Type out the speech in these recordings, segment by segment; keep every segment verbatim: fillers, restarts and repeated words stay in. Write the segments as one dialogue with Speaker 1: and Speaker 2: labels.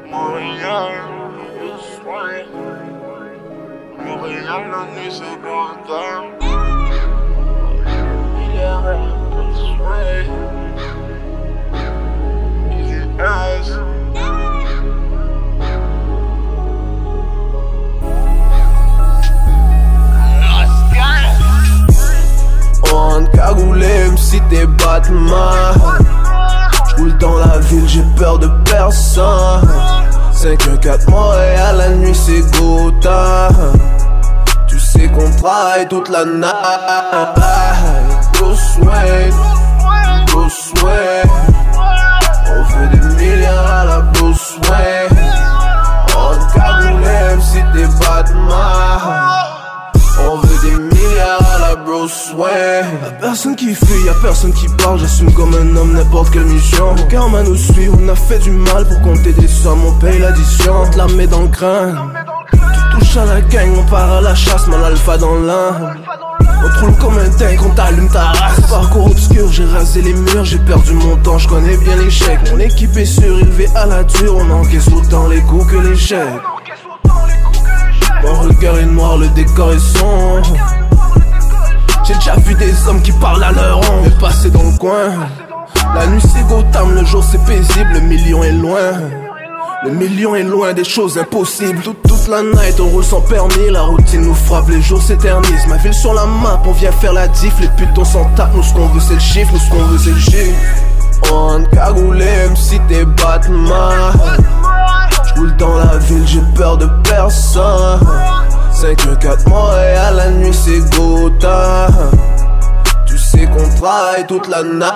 Speaker 1: Montréal, Bruce Wayne. Montréal, la nuit c'est Gotham. Il y a Bruce Wayne. Easy as. On cagoulé, même si t'es Batman. J'roule dans la ville, j'ai peur de personne. cinq un quatre Montréal, la nuit c'est Gotham. Tu sais qu'on travaille toute la night. Bruce Wayne, Bruce Wayne. On fait des milliards à la Bruce Wayne. On cagoulé, même si t'es Batman. On veut des milliards à la Bruce Wayne. Y'a personne qui fuit, y'a personne qui parle. J'assume comme un homme n'importe quelle mission. Le karma nous suit, on a fait du mal pour compter des sommes. On paye l'addition, on te la met dans le crâne. Tu touches à la gang, on part à la chasse, mal alpha dans l'un. On te roule comme un tank, on t'allume ta race. Parcours obscur, j'ai rasé les murs, j'ai perdu mon temps, je connais bien l'échec. Mon équipe est surélevée à la dure, on encaisse autant les coups que l'échec. Mon regard est noir, le décor est sombre. J'ai déjà vu des hommes qui parlent à leur ombre et passer dans le coin. La nuit c'est Gotham, le jour c'est paisible, le million est loin. Le million est loin des choses impossibles. Toute, toute la night on roule sans permis. La routine nous frappe, les jours s'éternisent. Ma ville sur la map, on vient faire la diff. Les putes on s'en tape, nous ce qu'on veut c'est le chiffre. Nous ce qu'on veut c'est le chiffre. On cagoulé, même si t'es Batman. J'roule dans la ville, j'ai peur de personne. cinq un quatre Montréal, la nuit c'est Gotham. Tu sais qu'on travaille toute la night.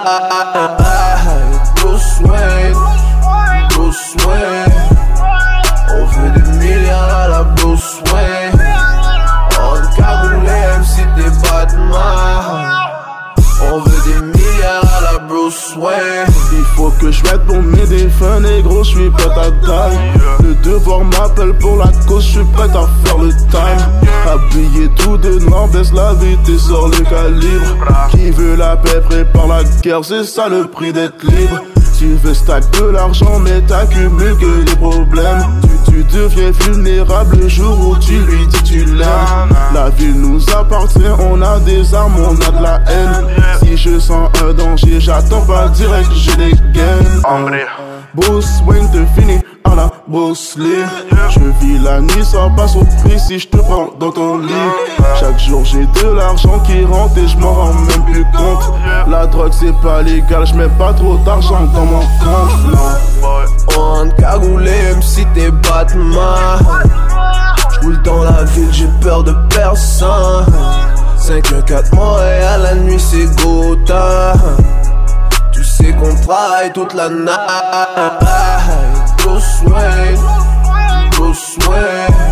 Speaker 1: Bruce Wayne, Bruce Wayne. On veut des milliards à la Bruce Wayne. On cagoulé, même si t'es Batman. On veut des milliards à la Bruce Wayne.
Speaker 2: Il faut que je mette pour mes défunts, négro, j'suis prêt à taille. Le devoir m'appelle pour la cause, j'suis prêt à faire le time. Habillé tout de noir, baisse la vitesse, sort le calibre. Qui veut la paix prépare la guerre, c'est ça le prix d'être libre. Tu veux stack de l'argent mais t'accumules que des problèmes. Tu, tu deviens vulnérable le jour où tu lui dis tu l'aimes. La ville nous appartient, on a des armes, on a de la haine. Si je sens un danger, j'attends pas direct, j'ai des gains. Bruce Wayne te finit à la Bruce Lee. Je vis la nuit, ça passe au prix si je te prends dans ton lit. Chaque jour j'ai de l'argent qui rentre et je m'en rends même plus compte. La drogue c'est pas légal, je mets pas trop d'argent dans mon compte, non.
Speaker 1: On cagoulé, même si t'es Batman. J'roule dans la ville, j'ai peur de personne. cinq un quatre Montréal, la nuit c'est Gotham. Tu sais qu'on travaille toute la night. Bruce Wayne, Bruce Wayne.